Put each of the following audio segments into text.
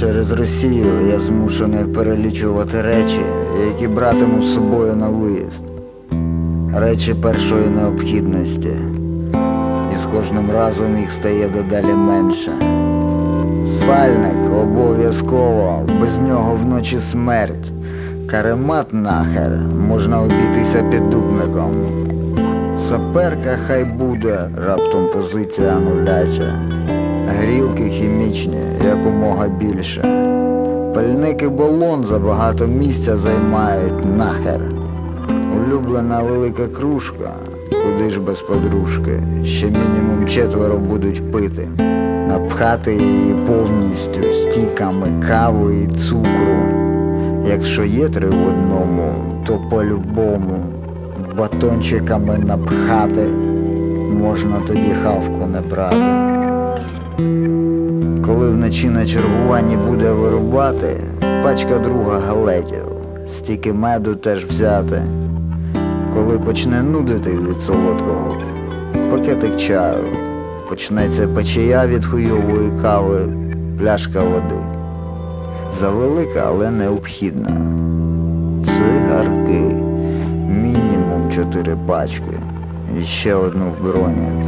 Через Росію я змушений перелічувати речі, які братиму з собою на виїзд. Речі першої необхідності. І з кожним разом їх стає дедалі менше. Спальник обов'язково, без нього вночі смерть. Каремат нахер, можна обійтися піддупником. Саперка хай буде, раптом позиція нуляча. Грілки хімічні, якомога більше. Пальник і балон забагато місця займають нахер. Улюблена велика кружка, куди ж без подружки. Ще мінімум 4 будуть пити. Напхати її повністю стіками кави і цукру. Якщо є 3 в одному, то по-любому батончиками напхати. Можна тоді хавку не брати. Коли вночі на чергуванні буде вирубати, пачка друга галетів, стільки меду теж взяти. Коли почне нудити від солодкого, пакетик чаю. Почнеться печія від хуйової кави, пляшка води. Завелика, але необхідна. Цигарки, мінімум 4 пачки. І ще одну в бронік.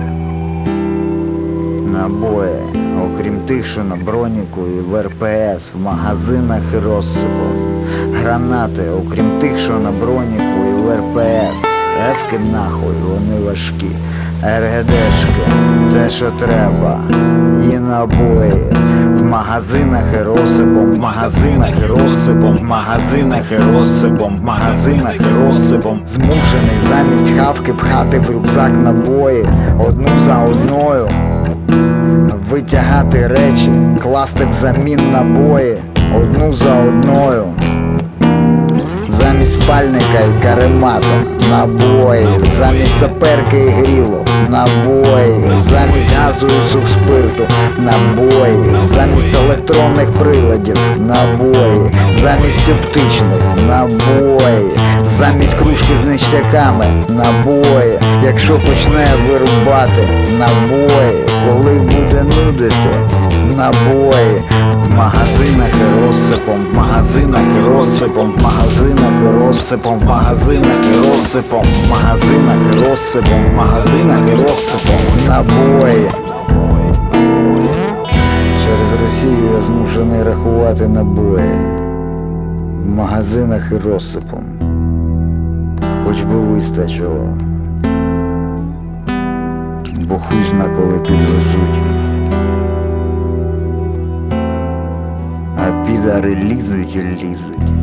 Набої, окрім тих, що на броніку і в РПС, в магазинах і розсипом. Гранати, окрім тих, що на броніку і в РПС. Ефки нахуй, вони важкі. РГДшки, те, що треба. І набої. В магазинах і розсипом, в магазинах і розсипом, в магазинах і розсипом, в магазинах і розсипом. Змушений замість хавки пхати в рюкзак набої, одну за одною. Витягати речі, класти взамін набої, одну за одною. Замість спальника і каремата набої, замість саперки і грілок набої, замість газу і сухспирту набої, замість електронних приладів набої, замість оптичних набої, замість кружки з ништяками набої. Якщо почне вирубати набої, коли буде нудити набої. В магазинах і розсипом, в магазинах і розсипом, в магазинах і розсипом, в магазинах і розсипом, в магазинах і розсипом, в магазинах і розсипом набої. Через Росію я змушений рахувати набої. В магазинах і розсипом. Хоч би вистачило. Бо хуй зна коли підвезуть. А підари лізуть і лізуть.